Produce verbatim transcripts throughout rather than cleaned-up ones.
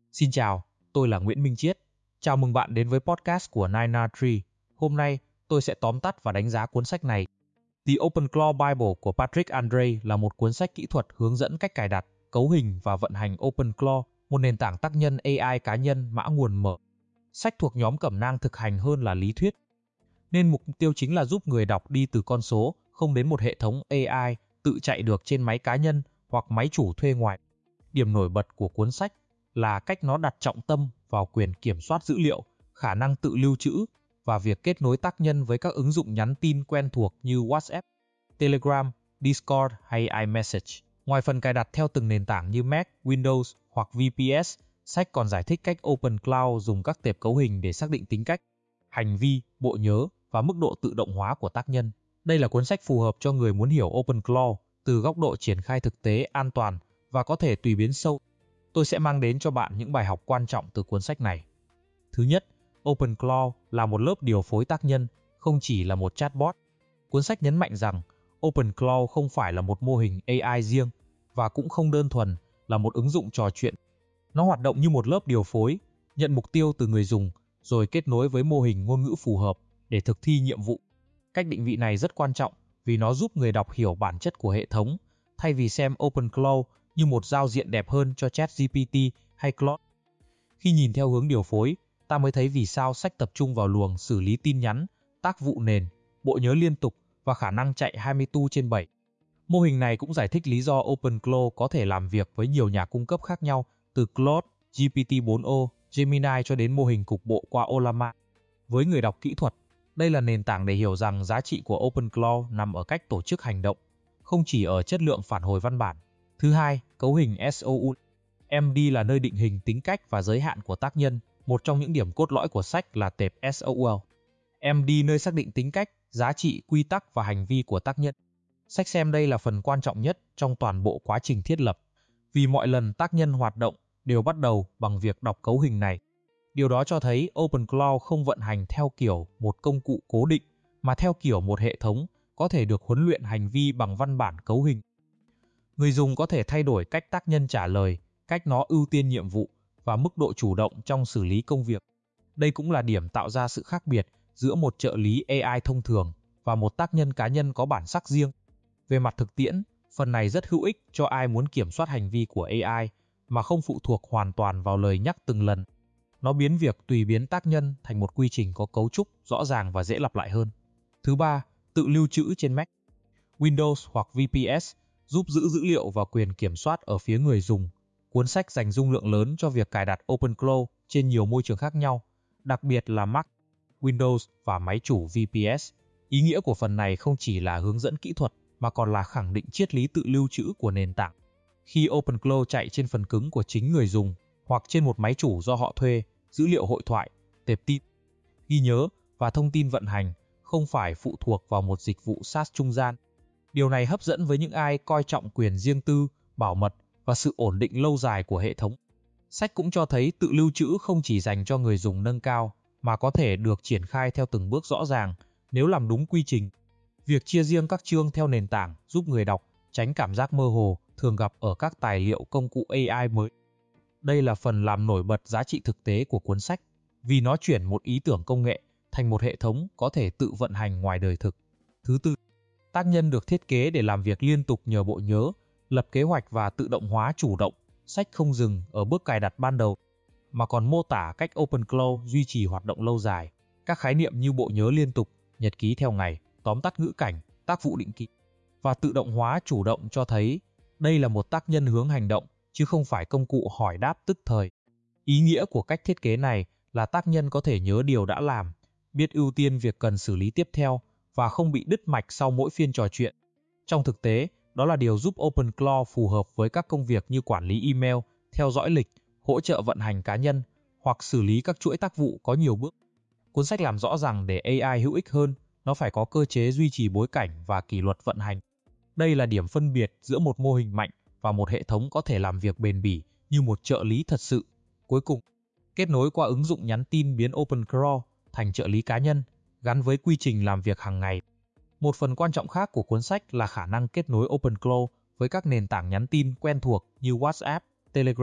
Xin chào, tôi là Nguyễn Minh Chiết. Chào mừng bạn đến với podcast của nine R Tree. Hôm nay, tôi sẽ tóm tắt và đánh giá cuốn sách này. The OpenClaw Bible của Patrick Andre là một cuốn sách kỹ thuật hướng dẫn cách cài đặt, cấu hình và vận hành OpenClaw, một nền tảng tác nhân A I cá nhân mã nguồn mở. Sách thuộc nhóm cẩm nang thực hành hơn là lý thuyết, nên mục tiêu chính là giúp người đọc đi từ con số, không đến một hệ thống A I tự chạy được trên máy cá nhân hoặc máy chủ thuê ngoài. Điểm nổi bật của cuốn sách là cách nó đặt trọng tâm vào quyền kiểm soát dữ liệu, khả năng tự lưu trữ và việc kết nối tác nhân với các ứng dụng nhắn tin quen thuộc như WhatsApp, Telegram, Discord hay iMessage. Ngoài phần cài đặt theo từng nền tảng như Mac, Windows hoặc V P S, sách còn giải thích cách OpenClaw dùng các tệp cấu hình để xác định tính cách, hành vi, bộ nhớ và mức độ tự động hóa của tác nhân. Đây là cuốn sách phù hợp cho người muốn hiểu OpenClaw từ góc độ triển khai thực tế, an toàn và có thể tùy biến sâu. Tôi sẽ mang đến cho bạn những bài học quan trọng từ cuốn sách này. Thứ nhất, OpenClaw là một lớp điều phối tác nhân, không chỉ là một chatbot. Cuốn sách nhấn mạnh rằng OpenClaw không phải là một mô hình A I riêng và cũng không đơn thuần là một ứng dụng trò chuyện. Nó hoạt động như một lớp điều phối, nhận mục tiêu từ người dùng rồi kết nối với mô hình ngôn ngữ phù hợp để thực thi nhiệm vụ. Cách định vị này rất quan trọng vì nó giúp người đọc hiểu bản chất của hệ thống, thay vì xem OpenClaw như một giao diện đẹp hơn cho ChatGPT hay Claude. Khi nhìn theo hướng điều phối, ta mới thấy vì sao sách tập trung vào luồng xử lý tin nhắn, tác vụ nền, bộ nhớ liên tục và khả năng chạy hai mươi bốn trên bảy. Mô hình này cũng giải thích lý do OpenClaw có thể làm việc với nhiều nhà cung cấp khác nhau, từ Claude, G P T bốn o, Gemini cho đến mô hình cục bộ qua Ollama. Với người đọc kỹ thuật, đây là nền tảng để hiểu rằng giá trị của OpenClaw nằm ở cách tổ chức hành động, không chỉ ở chất lượng phản hồi văn bản. Thứ hai, cấu hình S O U. M D là nơi định hình tính cách và giới hạn của tác nhân. Một trong những điểm cốt lõi của sách là tệp S O U. M D nơi xác định tính cách, giá trị, quy tắc và hành vi của tác nhân. Sách xem đây là phần quan trọng nhất trong toàn bộ quá trình thiết lập, vì mọi lần tác nhân hoạt động đều bắt đầu bằng việc đọc cấu hình này. Điều đó cho thấy OpenClaw không vận hành theo kiểu một công cụ cố định, mà theo kiểu một hệ thống có thể được huấn luyện hành vi bằng văn bản cấu hình. Người dùng có thể thay đổi cách tác nhân trả lời, cách nó ưu tiên nhiệm vụ và mức độ chủ động trong xử lý công việc. Đây cũng là điểm tạo ra sự khác biệt giữa một trợ lý A I thông thường và một tác nhân cá nhân có bản sắc riêng. Về mặt thực tiễn, phần này rất hữu ích cho ai muốn kiểm soát hành vi của A I mà không phụ thuộc hoàn toàn vào lời nhắc từng lần. Nó biến việc tùy biến tác nhân thành một quy trình có cấu trúc rõ ràng và dễ lặp lại hơn. Thứ ba, tự lưu trữ trên Mac, Windows hoặc V P S giúp giữ dữ liệu và quyền kiểm soát ở phía người dùng. Cuốn sách dành dung lượng lớn cho việc cài đặt OpenClaw trên nhiều môi trường khác nhau, đặc biệt là Mac, Windows và máy chủ V P S. Ý nghĩa của phần này không chỉ là hướng dẫn kỹ thuật mà còn là khẳng định triết lý tự lưu trữ của nền tảng. Khi OpenClaw chạy trên phần cứng của chính người dùng hoặc trên một máy chủ do họ thuê, dữ liệu hội thoại, tệp tin, ghi nhớ và thông tin vận hành không phải phụ thuộc vào một dịch vụ SaaS trung gian. Điều này hấp dẫn với những ai coi trọng quyền riêng tư, bảo mật và sự ổn định lâu dài của hệ thống. Sách cũng cho thấy tự lưu trữ không chỉ dành cho người dùng nâng cao, mà có thể được triển khai theo từng bước rõ ràng nếu làm đúng quy trình. Việc chia riêng các chương theo nền tảng giúp người đọc tránh cảm giác mơ hồ thường gặp ở các tài liệu công cụ A I mới. Đây là phần làm nổi bật giá trị thực tế của cuốn sách, vì nó chuyển một ý tưởng công nghệ thành một hệ thống có thể tự vận hành ngoài đời thực. Thứ tư, tác nhân được thiết kế để làm việc liên tục nhờ bộ nhớ, lập kế hoạch và tự động hóa chủ động. Sách không dừng ở bước cài đặt ban đầu, mà còn mô tả cách OpenClaw duy trì hoạt động lâu dài. Các khái niệm như bộ nhớ liên tục, nhật ký theo ngày, tóm tắt ngữ cảnh, tác vụ định kỳ và tự động hóa chủ động cho thấy đây là một tác nhân hướng hành động, chứ không phải công cụ hỏi đáp tức thời. Ý nghĩa của cách thiết kế này là tác nhân có thể nhớ điều đã làm, biết ưu tiên việc cần xử lý tiếp theo và không bị đứt mạch sau mỗi phiên trò chuyện. Trong thực tế, đó là điều giúp OpenClaw phù hợp với các công việc như quản lý email, theo dõi lịch, hỗ trợ vận hành cá nhân hoặc xử lý các chuỗi tác vụ có nhiều bước. Cuốn sách làm rõ rằng để A I hữu ích hơn, nó phải có cơ chế duy trì bối cảnh và kỷ luật vận hành. Đây là điểm phân biệt giữa một mô hình mạnh và một hệ thống có thể làm việc bền bỉ như một trợ lý thật sự. Cuối cùng, kết nối qua ứng dụng nhắn tin biến OpenClaw thành trợ lý cá nhân, gắn với quy trình làm việc hàng ngày. Một phần quan trọng khác của cuốn sách là khả năng kết nối OpenClaw với các nền tảng nhắn tin quen thuộc như WhatsApp, Telegram,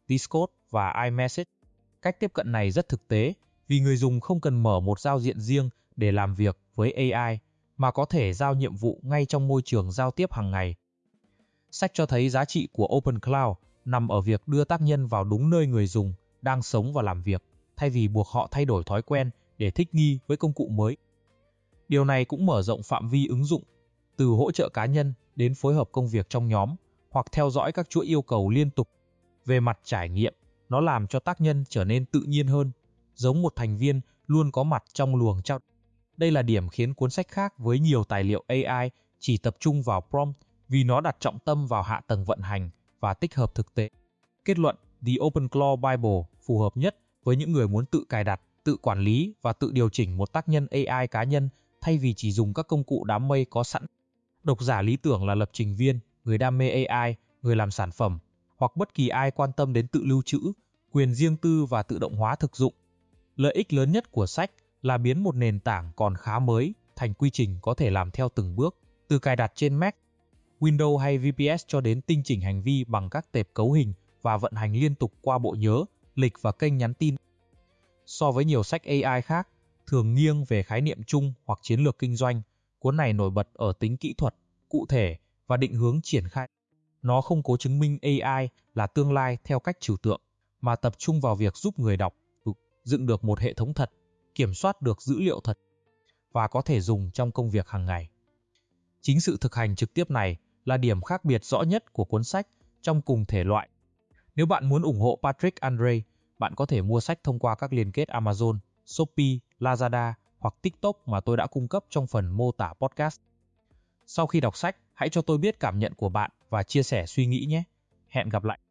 Discord và iMessage. Cách tiếp cận này rất thực tế vì người dùng không cần mở một giao diện riêng để làm việc với a i mà có thể giao nhiệm vụ ngay trong môi trường giao tiếp hàng ngày. Sách cho thấy giá trị của Open Cloud nằm ở việc đưa tác nhân vào đúng nơi người dùng đang sống và làm việc, thay vì buộc họ thay đổi thói quen để thích nghi với công cụ mới. Điều này cũng mở rộng phạm vi ứng dụng, từ hỗ trợ cá nhân đến phối hợp công việc trong nhóm hoặc theo dõi các chuỗi yêu cầu liên tục. Về mặt trải nghiệm, nó làm cho tác nhân trở nên tự nhiên hơn, giống một thành viên luôn có mặt trong luồng trao. Đây là điểm khiến cuốn sách khác với nhiều tài liệu a i chỉ tập trung vào prompt vì nó đặt trọng tâm vào hạ tầng vận hành và tích hợp thực tế. Kết luận, The Open Cloud Bible phù hợp nhất với những người muốn tự cài đặt, tự quản lý và tự điều chỉnh một tác nhân a i cá nhân thay vì chỉ dùng các công cụ đám mây có sẵn. Độc giả lý tưởng là lập trình viên, người đam mê a i, người làm sản phẩm, hoặc bất kỳ ai quan tâm đến tự lưu trữ, quyền riêng tư và tự động hóa thực dụng. Lợi ích lớn nhất của sách là biến một nền tảng còn khá mới thành quy trình có thể làm theo từng bước, từ cài đặt trên Mac, Windows hay vê pê ét cho đến tinh chỉnh hành vi bằng các tệp cấu hình và vận hành liên tục qua bộ nhớ, lịch và kênh nhắn tin. So với nhiều sách a i khác, thường nghiêng về khái niệm chung hoặc chiến lược kinh doanh, cuốn này nổi bật ở tính kỹ thuật, cụ thể và định hướng triển khai. Nó không cố chứng minh a i là tương lai theo cách trừu tượng, mà tập trung vào việc giúp người đọc dựng được một hệ thống thật, kiểm soát được dữ liệu thật và có thể dùng trong công việc hàng ngày. Chính sự thực hành trực tiếp này là điểm khác biệt rõ nhất của cuốn sách trong cùng thể loại. Nếu bạn muốn ủng hộ Patrick Andre, bạn có thể mua sách thông qua các liên kết Amazon, Shopee, Lazada hoặc TikTok mà tôi đã cung cấp trong phần mô tả podcast. Sau khi đọc sách, hãy cho tôi biết cảm nhận của bạn và chia sẻ suy nghĩ nhé. Hẹn gặp lại!